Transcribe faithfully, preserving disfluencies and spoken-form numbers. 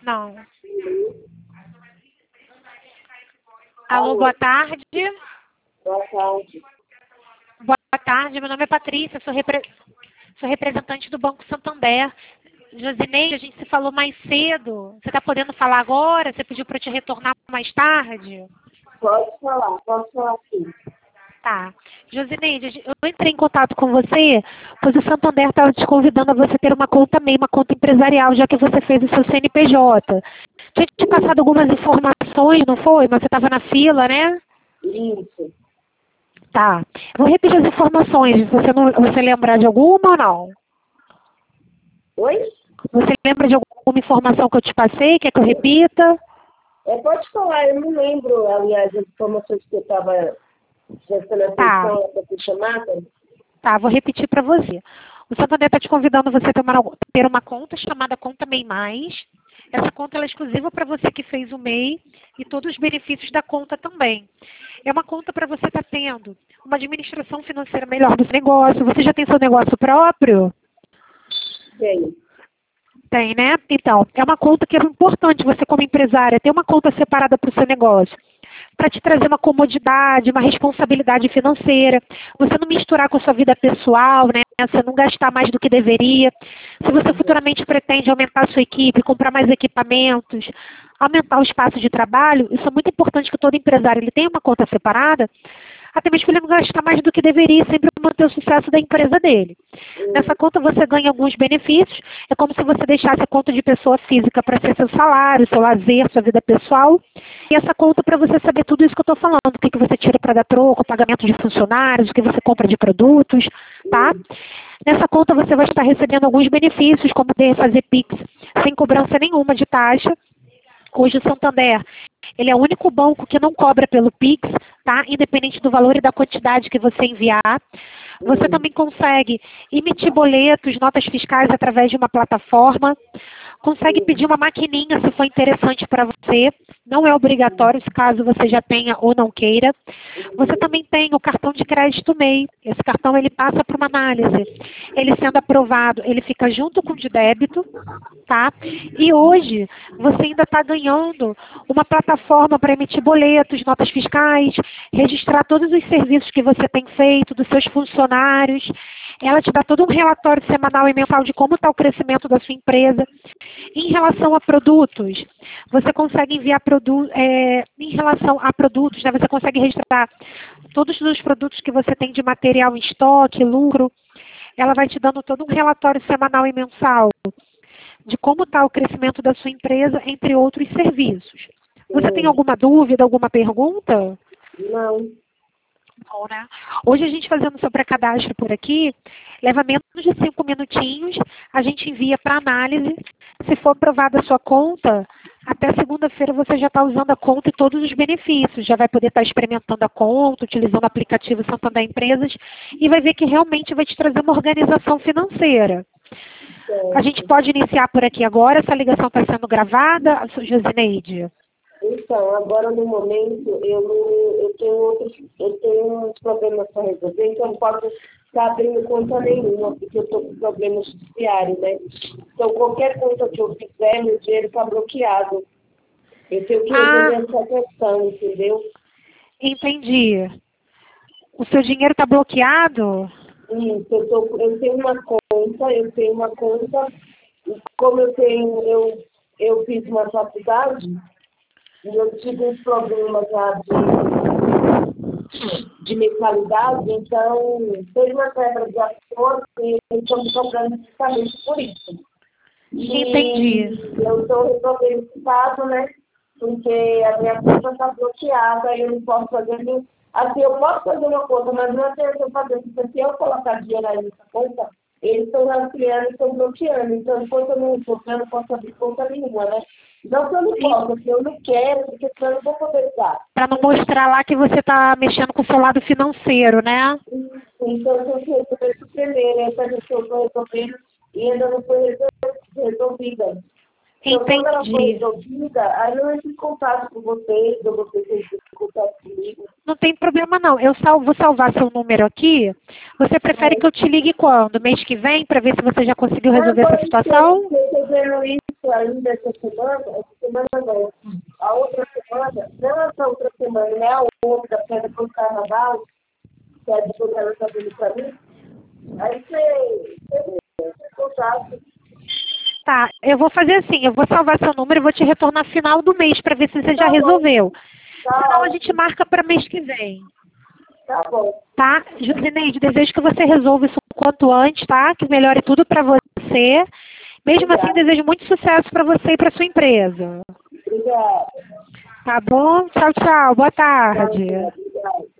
Não. Alô, boa tarde. Boa tarde. Boa tarde, meu nome é Patrícia, sou, repre... sou representante do Banco Santander. Josineide, a gente se falou mais cedo. Você está podendo falar agora? Você pediu para eu te retornar mais tarde? Pode falar, pode falar sim. Tá. Josineide, eu entrei em contato com você, pois o Santander estava te convidando a você ter uma conta MEI, uma conta empresarial, já que você fez o seu C N P J. Tinha te passado algumas informações, não foi? Mas você estava na fila, né? Isso. Tá. Vou repetir as informações. Você, não, você lembra de alguma ou não? Oi? Você lembra de alguma informação que eu te passei? Quer que eu repita? É, pode falar, eu não lembro, aliás, as informações que eu estava prestando atenção Tá. para ser chamada. Tá, vou repetir para você. O Santander está te convidando você a ter uma, ter uma conta chamada Conta MEI Mais. Essa conta ela é exclusiva para você que fez o MEI e todos os benefícios da conta também. É uma conta para você estar tendo uma administração financeira melhor do seu negócio. Você já tem seu negócio próprio? Tenho. Tem, né? Então, é uma conta que é importante você como empresária ter uma conta separada para o seu negócio. Para te trazer uma comodidade, uma responsabilidade financeira, você não misturar com a sua vida pessoal, né? Você não gastar mais do que deveria. Se você futuramente pretende aumentar a sua equipe, comprar mais equipamentos, aumentar o espaço de trabalho, isso é muito importante que todo empresário ele tenha uma conta separada, até mesmo para ele não gastar mais do que deveria, sempre manter o sucesso da empresa dele. Nessa conta você ganha alguns benefícios, é como se você deixasse a conta de pessoa física para ser seu salário, seu lazer, sua vida pessoal, e essa conta para você saber tudo isso que eu estou falando, o que, que você tira para dar troco, pagamento de funcionários, o que você compra de produtos, tá? Nessa conta você vai estar recebendo alguns benefícios, como poder fazer Pix sem cobrança nenhuma de taxa. Hoje o Santander, ele é o único banco que não cobra pelo Pix, tá? Independente do valor e da quantidade que você enviar. Você também consegue emitir boletos, notas fiscais através de uma plataforma. Consegue pedir uma maquininha se for interessante para você. Não é obrigatório, se caso você já tenha ou não queira. Você também tem o cartão de crédito MEI. Esse cartão ele passa para uma análise. Ele sendo aprovado, ele fica junto com o de débito, tá? E hoje você ainda está ganhando uma plataforma para emitir boletos, notas fiscais, registrar todos os serviços que você tem feito, dos seus funcionários. Ela te dá todo um relatório semanal e mensal de como está o crescimento da sua empresa. Em relação a produtos, você consegue enviar produtos, é, em relação a produtos, né, você consegue registrar todos os produtos que você tem de material em estoque, lucro. Ela vai te dando todo um relatório semanal e mensal de como está o crescimento da sua empresa, entre outros serviços. Você tem alguma dúvida, alguma pergunta? Não. Não, né? Hoje a gente fazendo seu pré-cadastro por aqui, leva menos de cinco minutinhos, a gente envia para análise. Se for aprovada a sua conta, até segunda-feira você já está usando a conta e todos os benefícios. Já vai poder estar experimentando a conta, utilizando o aplicativo Santander Empresas e vai ver que realmente vai te trazer uma organização financeira. A gente pode iniciar por aqui agora, essa ligação está sendo gravada, Josineide? Então, agora no momento eu, não- eu tenho outros, eu tenho uns problemas para resolver, então eu não posso estar abrindo conta nenhuma, porque eu estou com problemas judiciários, né? Então qualquer conta que eu fizer, meu dinheiro está bloqueado. Eu tenho que resolver Ah, essa questão, entendeu? entendi. O seu dinheiro está bloqueado? Isso, eu, tô, eu tenho uma conta, eu tenho uma conta, e como eu tenho, eu, eu fiz uma faculdade, e eu tive uns problemas lá de, de mentalidade, então teve uma quebra de acordo e eu estou me cobrando justamente por isso. E Entendi. eu estou resolvendo esse caso, né? Porque a minha conta está bloqueada e eu não posso fazer nem. Assim, eu posso fazer uma conta, mas não adianta eu fazer, porque se eu colocar dinheiro aí nessa conta, eles estão rastreando e estão bloqueando. Então, enquanto eu não for, eu não posso abrir conta nenhuma, né? Não que eu não posso, porque eu não quero, porque senão eu não vou poder dar. Para não mostrar lá que você está mexendo com o seu lado financeiro, né? Então, eu tenho que resolver isso primeiro, essa questão foi resolvida e ainda não foi resolvida. Então, quando ela for Entendi. resolvida, aí eu entro em contato com vocês, ou vocês entram em contato comigo. Não tem problema não. Eu sal, vou salvar seu número aqui. Você prefere que eu te ligue quando? Mês que vem, para ver se você já conseguiu resolver essa situação? Recebendo isso, isso ainda essa semana, essa semana não, a outra semana, não essa outra semana, né? A outra, que é depois do carnaval, que é depois que ela está vindo para mim. Aí você, você contato. Tá, eu vou fazer assim, eu vou salvar seu número e vou te retornar no final do mês para ver se você já Tá bom. resolveu. Tá Senão a ótimo. gente marca para mês que vem. Tá bom. Tá? Josineide, desejo que você resolva isso o quanto antes, tá? Que melhore tudo para você. Mesmo Obrigada. assim, desejo muito sucesso para você e para sua empresa. Obrigada. Tá bom? Tchau, tchau. Boa tarde. Obrigada.